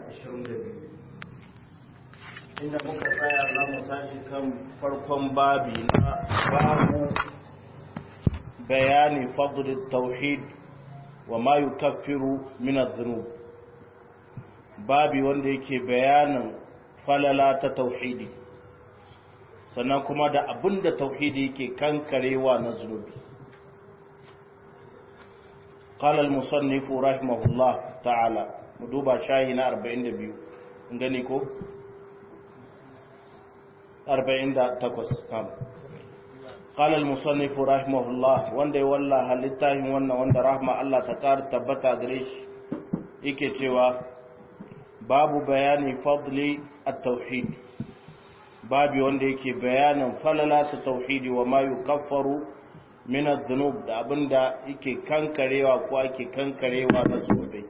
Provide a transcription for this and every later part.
22 inda muka tsaya za mu tashi kan farkon babi na babu bayani fadl tauhid wa ma yukaffiru min adh-dhunub, babi wanda yake bayanin falala ta tauhidi sannan kuma da abinda tauhidi yake kankarewa na zunubi. قال المصنف رحمه الله تعالى مدوبة شاهنا 42 ngani ko 48 قال المصنف رحمه الله wanda wallahi littafin wanda rahma Allah ta kar tabbata gare shi yake cewa babu bayani fadli at-tauhid, babu wanda yake bayanin falala ta tauhidi wa ma yukaffaru min adh-dhunub, da abinda yake kankarewa ko ake kankarewa na zunubai.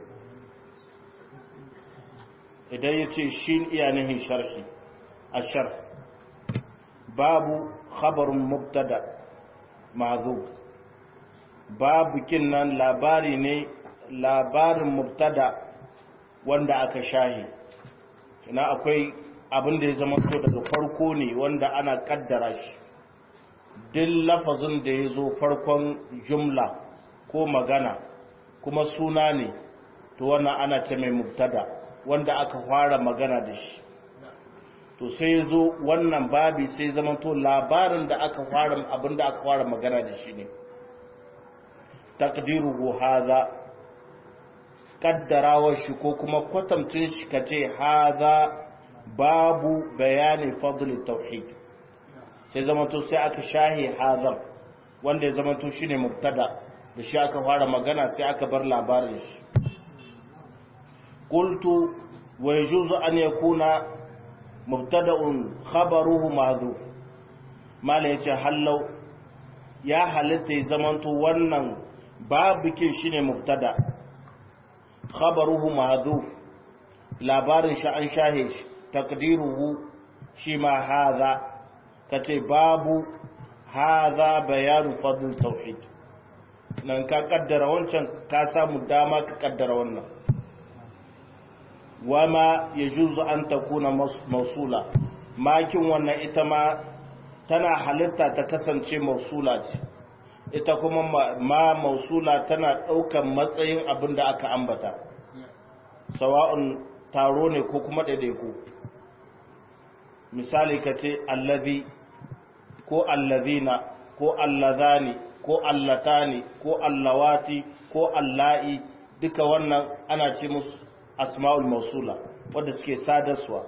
Idan yace shin iya nahin sharhi ashar babu khabarun mubtada ma'zub, babu kinnan labari ne, labarin mubtada wanda aka shahi, ina akwai abin da ya zama to daga farko ne wanda ana kaddara shi. Duk lafazin da ya zo farkon jumla ko magana kuma suna ne, to wannan ana ce mai mubtada wanda aka fara magana da shi. To sai ya zo wannan babi sai zama to labarin da aka fara, abin da aka fara magana da shi ne. Taqdiruhu hadha, kaddarawar shi ko kuma kwatamcin shi kace hadha babu bayani fadl tauhid, sai zamanto sai aka shahi hazar wanda ya zamanto shine mubtada da shi aka fara magana, sai aka bar labarin shi. qultu wa yajuzu an yakuna mubtada'un khabaruhu mahdhuf, mala yace hallau ya halitta ya zamanto wannan babukin shine mubtada, khabaruhu mahdhuf, labarin shi an shahe shi, taqdiruhu shi ma hadha, kace babu hadha bayanu fadl tauhid, nan ka kaddara wancan ka samu dama ka kaddara wannan. wama yajuzu an takuna mausula, makin wannan ita ma tana halitta ta kasance mausula ce, ita kuma ma mausula tana daukan matsayin abin da aka ambata, sawa'un taro ne ko kuma daidaiku. misali kace allazi ko allazina ko allazani ko allatani ko allawati ko alla'i, duka wannan ana ce musu asma'ul mausula wanda suke sadarwa.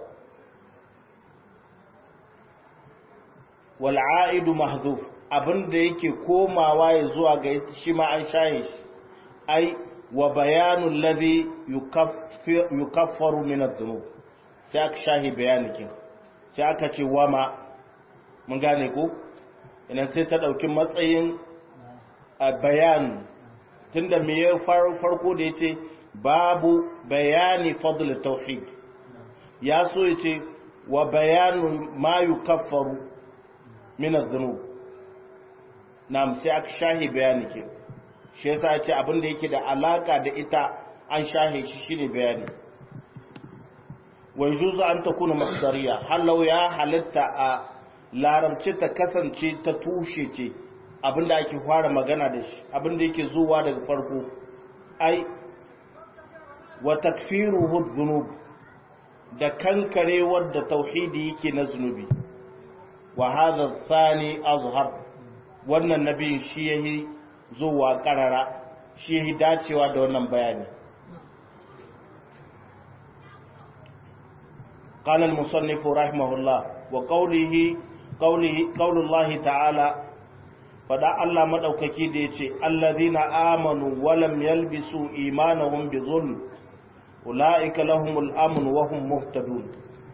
wal a'idu mahdhuf, abinda yake komawa ya zuwa ga shi ma an shaye shi, ai wa bayanu alladhi yukaffaru min adh-dhunub, sai aka shahi bayanikin, sai aka ce wama, mun gane ko ina sai ta dauki matsayin bayan, tunda me ya farko da yace babu bayani fadl tauhid, ya so yace wa bayanu ma yukaffaru min adh-dhunub, nam sai aka shahi bayanikin, shi yasa yace abin da yake da alaka da ita an shahe shi shine bayani. wai juzu an ta kuna masdariya, halau ya halitta a larabci ta kasance ta tushe ce, abinda ake fara magana da shi, abinda yake zuwa daga farko. ai wa takfiruhu dhunub, da kankarewar da tauhidi yake na zunubi. wa hadha thani azhar, wannan nabi shi yayi zuwa karara, shi yayi dacewa da wannan bayani. قال المصنف رحمه الله وقوله قول الله تعالى فدا الله مدوكaki da yace allazina amanu wa lam yalbisu imanahum bizulm ulaika lahumul amn wa hum muhtadun.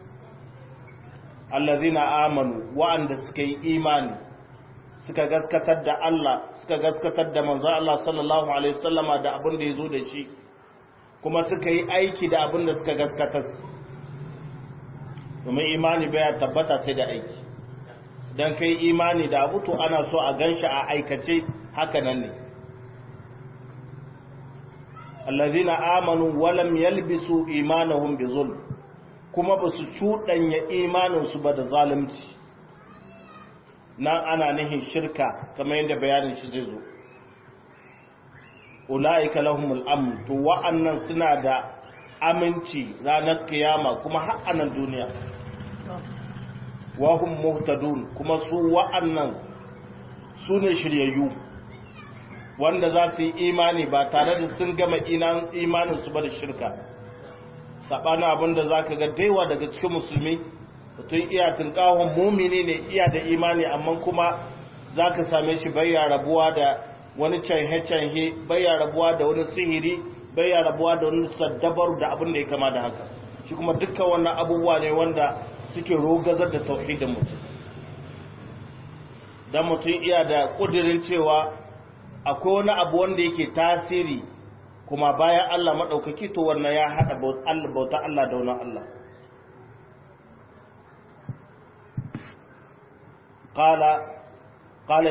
allazina amanu, wa'anda suka yi imani, suka gaskatar da Allah, suka gaskatar da manzo Allah sallallahu alaihi wasallama da abin da yazo da shi, kuma suka yi aiki da abin da suka gaskatar. domin imani baya tabbata sai da aiki. Dan kai imani da abu to ana so a ganshi a aikace, haka nan ne. allazina amanu wa lam yalbisu imanahum bizulm, kuma ba su cuɗanya imaninsu ba da zalunci. Nan ana nihin shirka kamar yadda bayanin shi zai zo. Ula'ika lahumul amn, to wa'annan suna da aminci ranar kiyama kuma har a nan duniya. Wa hum muhtadun, kuma su wa'annan su ne shiryayyu wanda za su yi imani ba tare da sun gama imaninsu ba da shirka. Saɓanin abin da za ka ga daiwa daga cikin musulmi, mutum iya tunkahon mumini ne iya da imani, amma kuma za ka same shi bayya rabuwa da wani canhe-canhe, bayya rabuwa da wani sihiri, bayya rabuwa da wani saddabaru da abin da ya kama da haka. Shi kuma dukkan wannan abubuwa ne wanda suke rogazar da tauhidin mutum. Dan mutum iya da ƙudurin cewa akwai wani abu wanda yake tasiri kuma bayan Allah maɗaukaki, to wannan ya haɗa bauta Allah da wani Allah. Ƙala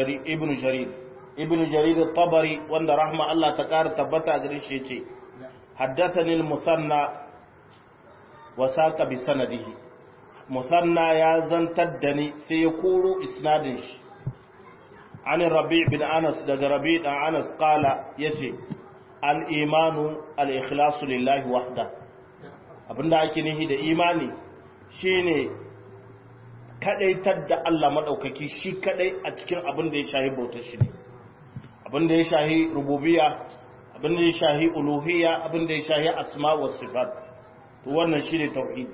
ibn jarir al-tabari, wanda rahma Allah ta ƙara tabbata a gare shi ce, haddathani al-musanna wa saqa bi sanadihi. Musanna ya zantar da ni sai ya koro isnadin shi. An Rabi' bin Anas, daga Rabi' dan Anas qala yace, al-imanu al-ikhlasu lillahi wahda. Abinda ake nihi da imani shine kadaitar da Allah madaukaki shi kadai a cikin abin da ya shahi bautar shi ne, abin da ya shahi rububiyya, abin da ya shahi uluhiyya, abin da ya shahi asma wa sifat, to wannan shine tauhid.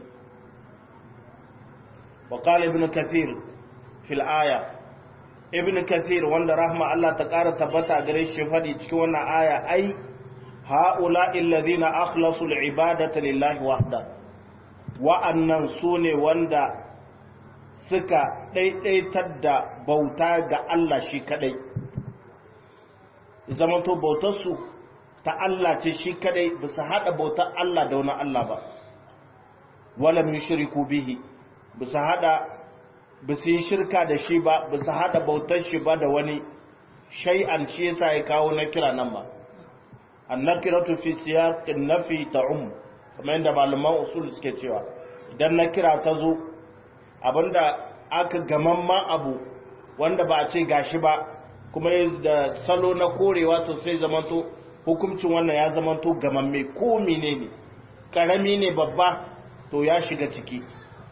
Wa qala ibn kathir fil aya, ibn kathir wanda rahma Allah ta kara tabbata gare shi fadi cikin wannan aya, ai ha'ula'i alladhina akhlasu al-ibadata lillahi wahda, wa'annan sune wanda suka daidaitar da bauta ga Allah shi kadai. Zamanto bautarsu ta Allah ce shi kadai, ba su haɗa bautar Allah da wani Allah ba. Walam yushriku bihi, ba su yi shirka da shi ba, ba su haɗa bautar shi ba da wani shay'an. Shi yasa ya kawo na kira nan ba. Annakiratu fi siyaqin nafi ta'um, kamar yadda malaman usul suke cewa, idan na kira ta zo abinda aka gamamman abu wanda ba a ce gashi ba, kuma da salo na korewa, to sai zamanto hukuncin wannan ya zamanto gamamme, ko menene karami ne babba to ya shiga ciki.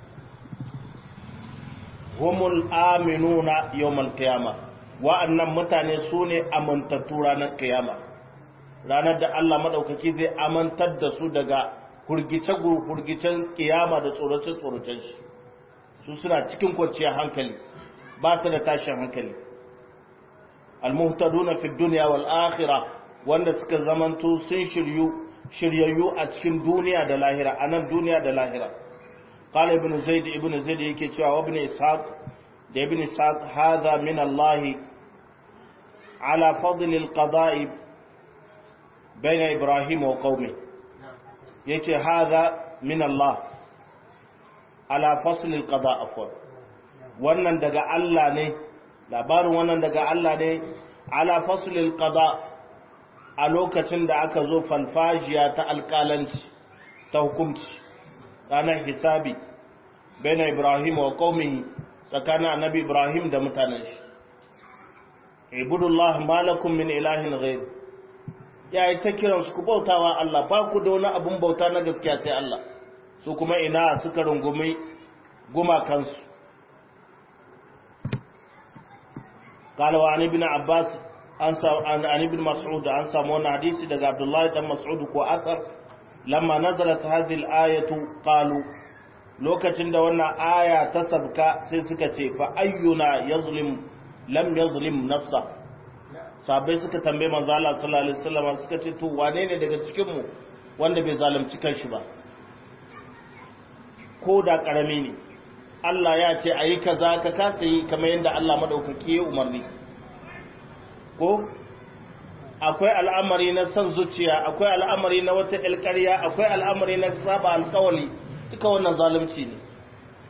Humul aminuna yawmal qiyama, wa'annan mutane su ne amintattu ranar kiyama, ranar da Allah madaukaki zai amantar da su daga hurgicen kiyama da tsorace-tsoracen shi. Su suna cikin kwanciyar hankali, ba su da tashin hankali. Al-muhtaduna fi dunya wal akhirah, wanda suka zamanto sun shiryayyu a cikin duniya da lahira, anan duniya da lahira. Qala ibn zaid yake cewa wa ibn ishaq da ibn ishaq, hadha min Allah ala fadl al-qada'i bayna ibrahim wa qaumi, yace hadha min Allah ala fasl al-qada', afwan, wannan daga Allah ne, labarin wannan daga Allah ne, ala fasl al-qada', a lokacin da aka zo falfajiya ta alƙalanci ta hukunci ranar hisabi baina ibrahim wa qaumihi, tsakanin annabi ibrahim da mutanen shi. Ibudullah malakum min ilahin ghayr, yayi ta kiran su ku bautawa Allah, ba ku da wani abun bauta na gaskiya sai Allah. Su kuma ina suka rungumi gumakansu. Qala wa ibn Abbas, an ibn Mas'ud, an samu wannan hadisi daga Abdullah dan Mas'ud ko asar, lamma nazalat hadhihi al-ayatu qalu, lokacin da wannan aya ta sabka sai suka ce, fa ayyuna lam yazlim nafsa. Sahabbai suka tambaye manzo Allah sallallahu alaihi wasallam, suka ce to wane ne daga cikin mu wanda bai zalunci kanshi ba, ko da karami ne? Allah ya ce ayi kaza ka kasa yi kamar yadda Allah madaukaki ya umarni. Ko akwai al'amari na san zuciya, akwai al'amari na wata alƙarya, akwai al'amari na saba alƙawali, duka wannan zalunci ne.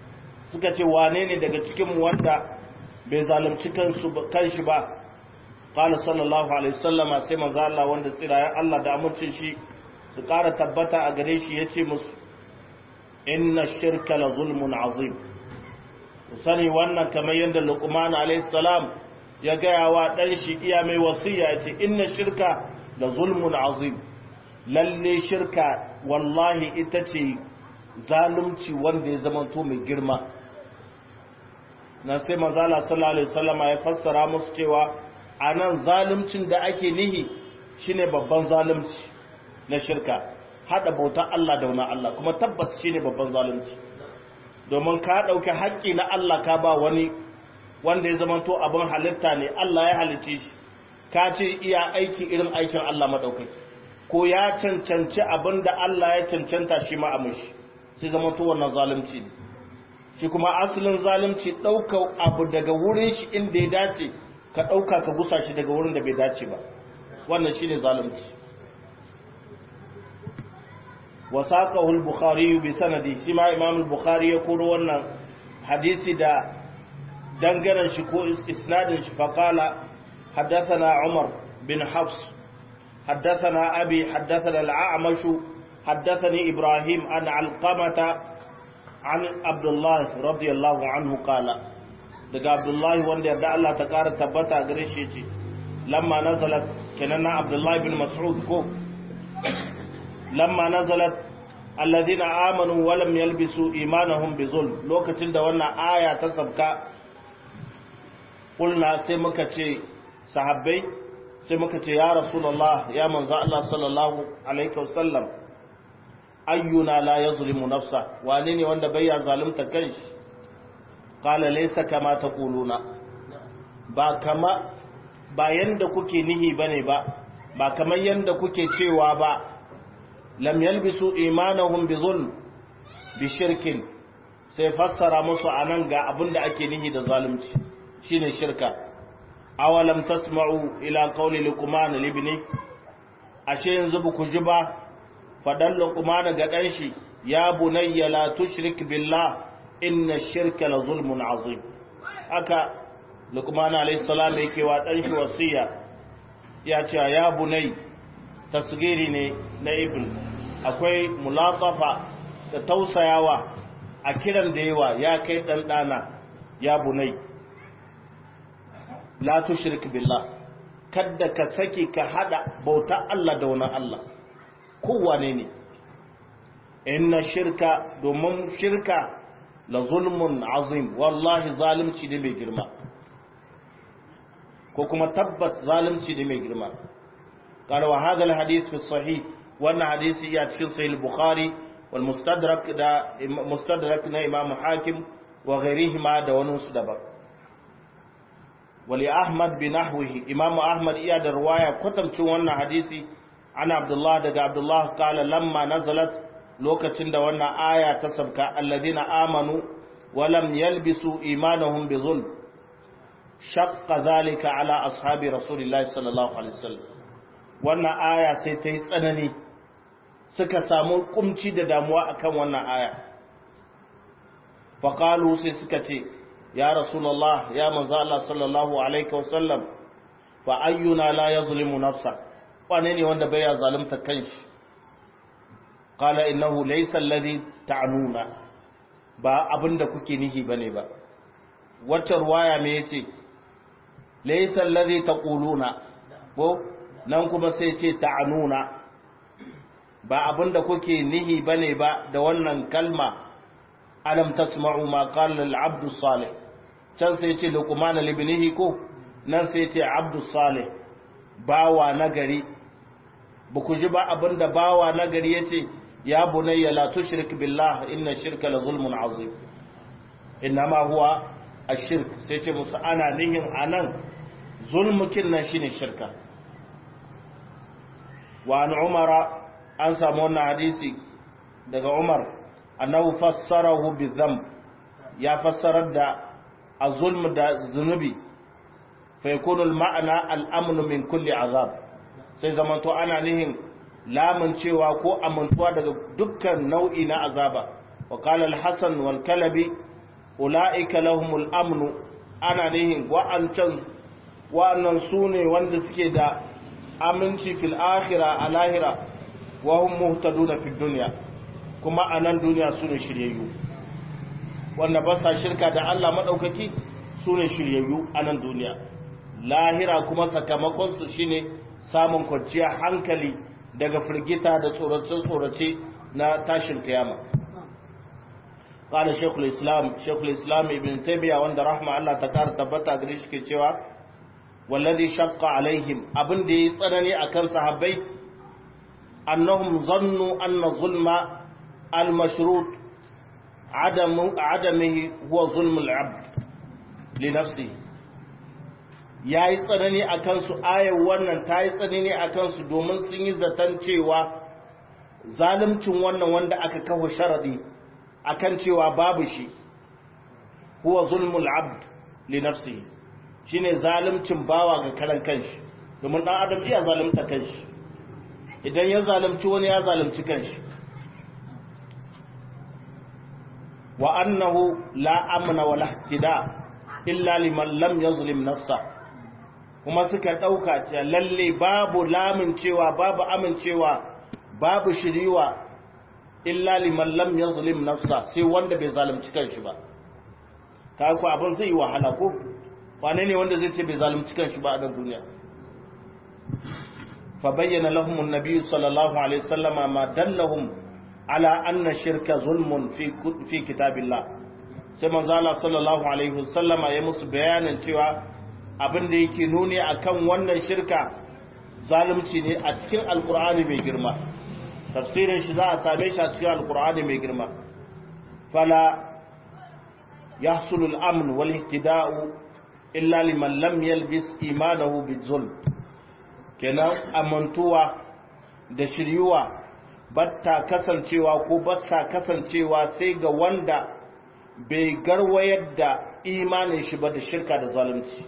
Suka ce wane ne daga cikin mu wanda bai zalunci kanshi ba? qala sallallahu alaihi wasallama sai manzo Allah wanda tsirayen Allah da amincin shi su ƙara tabbata a gare shi yace musu inna shirka la zulmun azim sani wannan kamar yadda Luqman alaihi salam ya gaya wa dan shi iya mai wasiya yace inna shirka la zulmun azim lalle shirka wallahi ita ce zalunci wanda ya zamanto mai girma na sai manzo Allah sallallahu alaihi wasallama ya fassara musu cewa anan zaluncin da ake nihi shine babban zalunci na shirka hada bautar Allah da wani Allah kuma tabbas shine babban zalunci domin ka dauki haƙƙi na Allah ka ba wani wanda ya zamanto abin halitta ne Allah ya halice shi ka ce iya aiki irin aikin Allah madaukaki ko ya cancanci abin da Allah ya cancanta shi ma a mushi sai zamanto wannan zalunci ne shi kuma asalin zalunci ɗaukar abu daga wurin shi inda ya dace ka ɗauka ka gusa shi daga wurin da bai dace ba wannan shi ne zalunci wasaƙahu al-bukhari bi sanadi shi ma imam al-bukhari ya koro wannan hadisi da dangaren shi ko isnadin shi faqala haddathana umar bin hafs haddathana abi haddathana al-a'mash haddathani ibrahim an alqamata عن عبد الله رضي الله عنه قال daga Abdullahi wanda yarda Allah ta ƙara tabbata gare shi ce lamma nazalat kanana Abdullahi bin Mas'ud ko lamma nazalat alladhina amanu wa lam yalbisu imanahum bizulm lokacin da wannan aya ta sabka kulna sai muka ce sahabbai sai muka ce ya rasulullah ya manzo Allah sallallahu alaihi wasallam ayyuna la yazlimu nafsa wane ne wanda bai ya zalunta kanshi qala laysa kama taquluna ba yanda kuke nihi bane ba kamar yanda kuke cewa ba lam yalbisu imanahum bi zulm bi shirkin sai fassara musu anan ga abinda ake nihi da zalunci shine shirka awalam tasma'u ila qawli luqman libni ashe yanzu ba ku ji ba fadan luqman ga dan shi ya bunayya la tushrik billah inna shirka la zulmun azim aka luqman alayhi salam yake wa dan shi wasiya ya ce ya bunay tasgiri ne na ibn akwai mulatafa da tausayawa a kiran da yawa ya kai dan dana ya bunay la tushrik billah kadda ka saki ka hada bauta Allah da wani Allah kowane ne inna shirka domin shirka la zulmun azim wallahi zalimci ne mai girma ko kuma tabbat zalimci ne mai girma قال وهذا الحديث في الصحيح وان حديث يا cikin sahih al-bukhari wal mustadrak na imam hakim wa ghayrihima da wani su daban wali ahmad bin nahwihi imam ahmad iya da riwaya kwatancin wannan hadisi ana abdullah daga abdullah qala lamma nazalat lokacin da wannan aya ta sabka alladhina amanu wa lam yalbisu imanuhum bi zulm shaqqa dhalika ala ashabi rasulillahi sallallahu alaihi wasallam wannan aya sai ta yi tsanani suka samu kumci da damuwa akan wannan aya faqalu sai suka ce ya rasulullah ya manzo Allah sallallahu alaihi wasallam fa ayyuna la yazlimu nafsa wane ne wanda bai zalunta kanshi qala innahu laysa alladhi ta'nuna ba abinda kuke nihi bane ba wata ruwaya me yace laysa alladhi taquluna ko nan kuma sai ce ta'nuna ba abinda kuke nihi bane ba da wannan kalma alam tasma'u ma qala al-abd salih can sai ce luqman libnihi ko nan sai ce abd salih bawa nagari ba ku ji ba abinda bawa nagari yace ya bunayya la tushrik billah inna shirka la zulmun azim inma huwa ash-shirk sai ce musu ana nihin anan zulmukin nan shine shirka wa an umara an samu wannan hadisi daga umar annahu fassarahu bi dhanb ya fassarar da az-zulm da zunubi fa yakunu al-ma'na al-amn min kulli azab sai zamanto ana nihin lamun cewa ko amintuwa daga dukkan nau'i na azaba wa qala al-hasan wal kalabi ulaika lahumul amn ana nihin wa'ancan wa'annan sune wanda suke da aminci fil akhirah a lahira wa hum muhtaduna fid dunya kuma anan duniya sune shiryayyu wanda ba sa shirka da Allah madaukaki sune shiryayyu anan duniya lahira kuma sakamakon su shine samun kwanciyar hankali daga firgita da tsorace na tashin kiyama قال شيخ الإسلام ابن تيمية وند رحمة الله تكار تبتا قريش كتوا والذي شق عليهم أبن دي صنني أكن صحابي أنهم ظنوا أن الظلم المشروط عدمه هو ظلم العبد لنفسه ya yi tsanani a kansu ayar wannan ta yi tsanani a kansu domin sun yi zaton cewa zalimcin wannan wanda aka kawo sharadi akan cewa babu shi huwa zulmul abd li nafsihi shine zalimcin bawa ga karan kanshi domin dan adam iya zalimta kanshi idan ya zalimci wani ya zalimci kanshi wa annahu la amna wala ihtida illa liman lam yazlim nafsa kuma suka dauka cewa lalle babu lamincewa babu amincewa babu shiriwa illa liman lam yazlim nafsa sai wanda bai zalunci kanshi ba kai ko abin zai yi wahala ko wane ne wanda zai ce bai zalunci kanshi ba a duniya fa bayyana lahum an-nabi sallallahu alaihi wasallama ma dallahum ala anna shirka zulmun fi kitabillah sai manzo Allah sallallahu alaihi wasallama ya musu bayanin cewa abin da yake nuni akan wannan shirka zalunci ne a cikin alqur'ani mai girma tafsirin shi za a same shi a cikin alkur'ani mai girma fala yahsulul amn wal ihtida'u illa liman lam yalbis imanahu bizulm kenan amantuwa da shiryuwa batta kasancewa ko basta kasancewa sai ga wanda bai garwayar da imanin shi ba da shirka da zalunci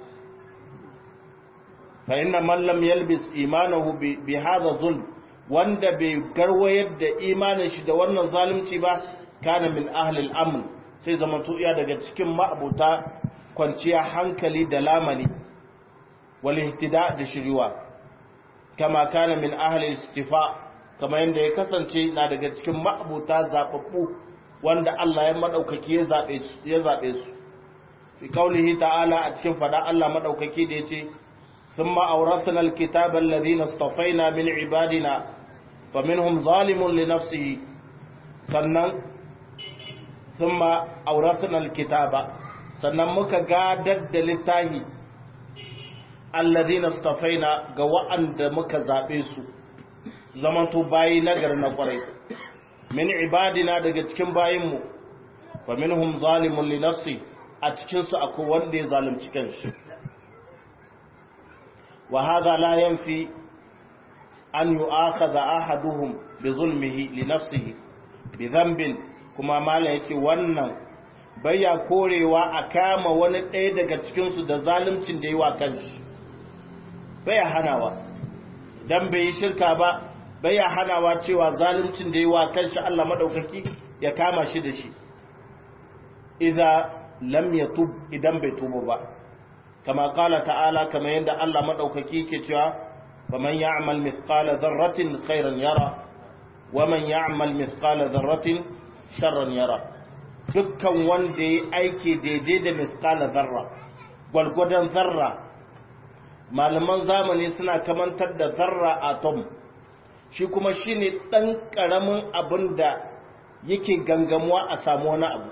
fa inna man lam yalbis imanahu bi hadha zulm wanda bai garwayar da imanin shi da wannan zalunci ba kana min ahlil amn sai zamanto iya daga cikin ma'abuta kwanciya hankali da lamani wal ihtida da shiriwa kama kana min ahli istifa kama yanda ya kasance na daga cikin ma'abuta zababbu wanda Allah ya madaukaki ya zabe su fi kaulihi ta'ala a cikin fada Allah madaukaki da yace thumma awrasna alkitaba alladhina istafaina min ibadina faminhum zalimun li nafsihi sannan thumma awrasna alkitaba sannan muka gadar da littahi alladhina istafaina ga wa'anda muka zabe su zamanto bayi nagar na kwarai min ibadina daga cikin bayinmu faminhum zalimun li nafsihi a cikinsu akwai wanda ya zalunci kanshi wa hadha la yanfi an yu'akhadha ahaduhum bi zulmihi li nafsihi bi dhanbin kuma mala yace wannan baya korewa a kama wani ɗaya daga cikinsu da zaluncin da yi wa kanshi baya hanawa dan bai yi shirka ba baya hanawa cewa zaluncin da yi wa kanshi Allah madaukaki ya kama shi da shi idza lam yatub idan bai tuba ba kama qala ta'ala kama yanda Allah madaukaki ke cewa faman ya'mal mithqala dharratin khairan yara waman ya'mal mithqala dharratin sharran yara dukkan wanda yayi aiki daidai da mithqala dharra gwalgwadan zarra malaman zamani suna kamantar da zarra atom shi kuma shine dan karamin abin da yake gangamuwa a samu wani abu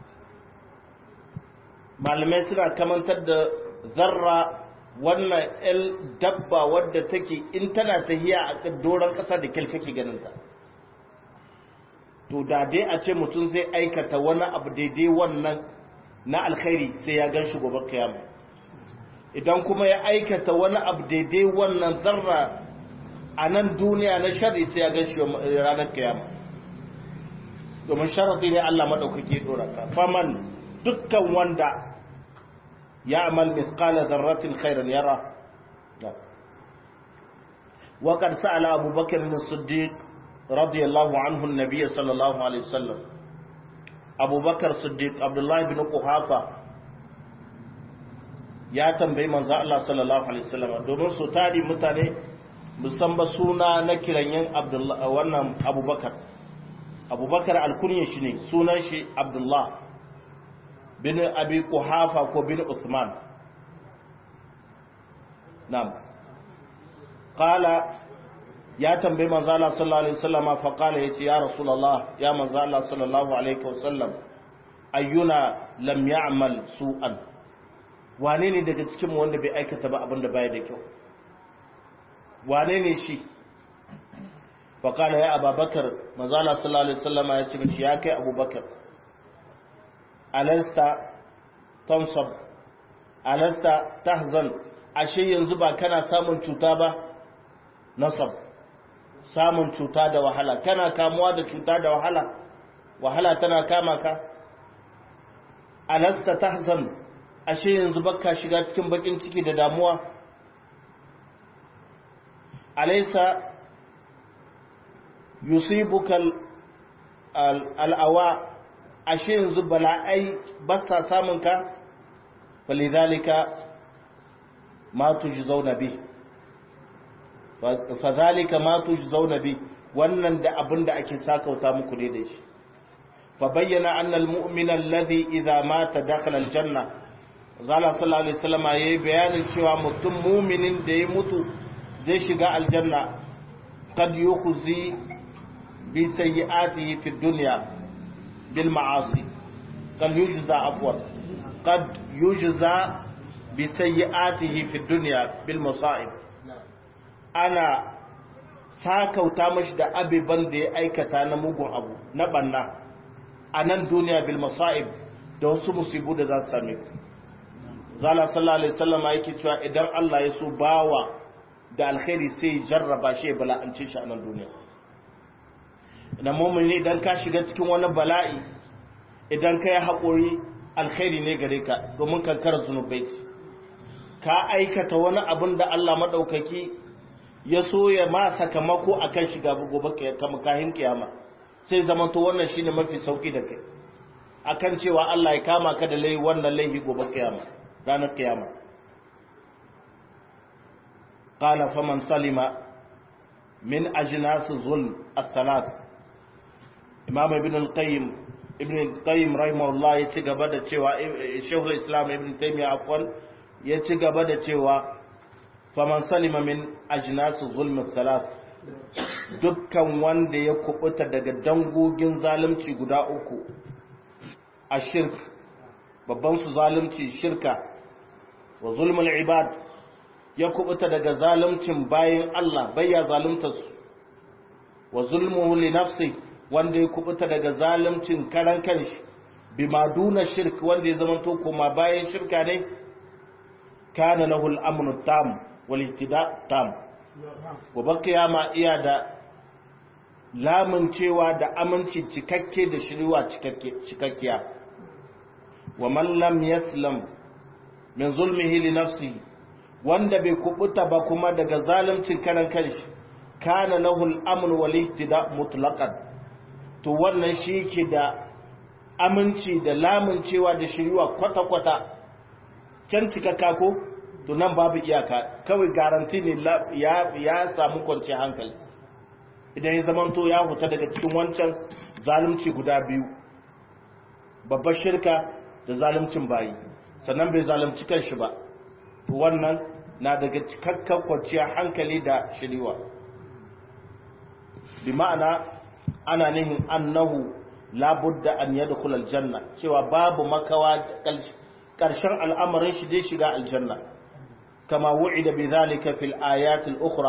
malamai suna kamantar da zarra wannan el dabba wadda take in tana tahiya a doron ƙasa da kake ganinta to da dai a ce mutum zai aikata wani abu daidai wannan na alkhairi sai ya gan shi gobe kiyama idan kuma ya aikata wani abu daidai wannan zarra a nan duniya na shari sai ya gan shi ranar kiyama domin sharadi ne Allah maɗaukaki ɗora ka faman dukkan wanda ya amal misqala dharratin khairan yara wa qad sa'ala Abu Bakr as-Siddiq radiyallahu anhu an-nabiy sallallahu alaihi wasallam Abu Bakr as-Siddiq Abdullah ibn Quhafa ya tambayi manzo Allah sallallahu alaihi wasallam domin su tari mutane musamman suna na kiranyen Abdullah wannan Abubakar alkunya shi ne sunan shi Abdullah bin Abi Quhafa ko bin Uthman na'am qala ya tambayi manzo Allah sallallahu alaihi wasallam fa qala yace ya rasulullah ya manzo Allah sallallahu alaihi wasallam ayyuna lam ya'mal su'an wane ne daga cikin mu wanda bai aikata ba abinda baya da kyau wane ne shi fa qala ya abubakar manzo Allah sallallahu alaihi wasallam ya ce mishi ya kai abubakar alasta tansab alasta tahzan ashe yanzu ba kana samun cuta ba nasab samun cuta da wahala kana kamuwa da cuta da wahala tana kama ka alasta tahzan ashe yanzu baka shiga cikin bakin ciki da damuwa alaysa yusibuka al'awa ashe yanzu bala'ai ba sa samun ka falidhalika ma tujzauna bi fadhalika ma tujzauna bi wannan da abinda ake sakauta muku ne da shi fa bayyana anna almu'mina alladhi idha mata dakhala aljanna zalla sallallahu alaihi wasallam yayi bayanin cewa mutum mu'minin da ya mutu zai shiga aljanna kad yukhzi bi sayyi'atihi fi dunya bil ma'asi kad yujza afwan qad yujza bi sayyi'atihi fi dunya bil masa'ib ana sakauta mashi da abiban da ya aikata na mugun abu na banna a nan duniya bil masa'ib da wasu musibu da za su same ku zala sallallahu alaihi wasallam yake cewa idan Allah ya so bawa da alkhairi sai jarraba shi bala'ance shi a nan duniya idan mu'mini idan ka shiga cikin wani bala'i idan ka yi haƙuri alkhairi ne gare ka domin kankara zunubai ka aikata wani abin da Allah madaukaki ya so ya ma sakamako akan shiga gobe kahin kiyama sai zamanto wannan shine mafi sauki da kai akan cewa Allah ya kama ka da laifi wannan laifi gobe kiyama ranar kiyama qala faman salima min ajnas zulm as-salat imam ibn al-qayyim rahimahullah ya ci gaba da cewa shaykhul islam ibn taymiyyah afwan ya ci gaba da cewa faman salima min ajnas zulm as-salat dukkan wanda ya kubuta daga dangogin zalunci guda uku a shirk babban su zalunci shirka wa zulmul ibad ya kubuta daga zaluncin bayin Allah bayya zalunta su wa zulmuhu li nafsi wanda ya kubuta daga zaluncin karan kanshi bima duna shirk wanda ya zamanto kuma bayan shirka ne kana lahu al-amnu tam wal ihtida tam gobe kiyama iya da lamuncewa da aminci cikakke da shiriwa cikakkiya wa man lam yaslam min zulmihi li nafsihi wanda bai kubuta ba kuma daga zaluncin karan kanshi kana lahu al-amn wal ihtida mutlaqan to wannan shi yake da aminci da lamuncewa da shiriwa kwata-kwata can cikakka ko to nan babu iyaka kawai garanti ne ya samu kwanci hankali idan ya zamanto ya huta daga cikin wancan zalunci guda biyu babbar shirka da zaluncin bayi sannan bai zalunci kanshi ba to wannan na daga cikakken kwanciyar hankali da shiriwa bi ma'ana ana nihin annahu labudda an yadkhul aljanna cewa babu makawa karshen al'amarin shi dai shiga aljanna kama wu'ida bidhalika fil ayat al-ukhra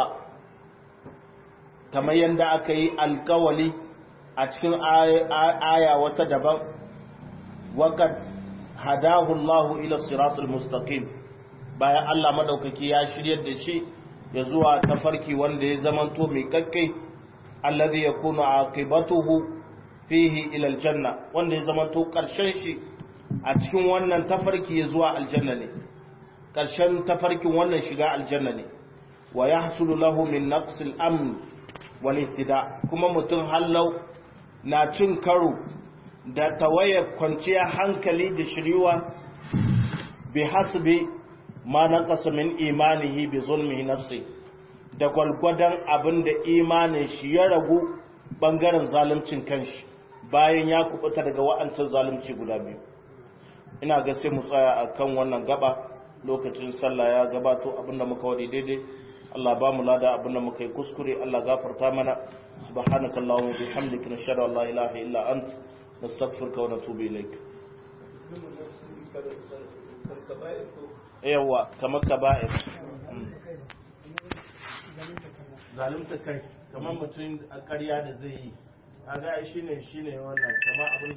kama yanda aka yi alkawali a cikin aya wata daban waqad hadahu Allahu ila siratul mustaqim bayan Allah madaukaki ya shiryar da shi ya zuwa tafarki wanda ya zamanto mai kakkai alladhi yakunu aqibatuhu fihi ila aljanna wanda ya zamanto karshen shi a cikin wannan tafarki ya zuwa aljanna ne karshen tafarkin wannan shiga aljanna ne wa yahsulu lahu min naqsil amn wal ihtida kuma mutum hallau na cin karo da tawayar kwanciya hankali da shiriwa bi hasbi ma naqasa min imanihi bi zulmihi nafsi da gwalgwadon abin da imanin shi ya ragu bangaren zaluncin kanshi bayan ya kubuta daga wa'ancin zalunci guda biyu. Ina ga sai mu tsaya akan wannan gaba, lokacin sallah ya gabato. Abinda muka wadi daidai Allah ba mu lada, abinda muka yi kuskure Allah gafarta mana. Subhanakallahumma wa bihamdika nashhadu an la ilaha illa ant nastaghfiruka wa natubu ilaik. Yawa kamar kaba'ir zalunta kai, kamar mutum a ƙarya da zai yi, kaga shine wannan kamar abin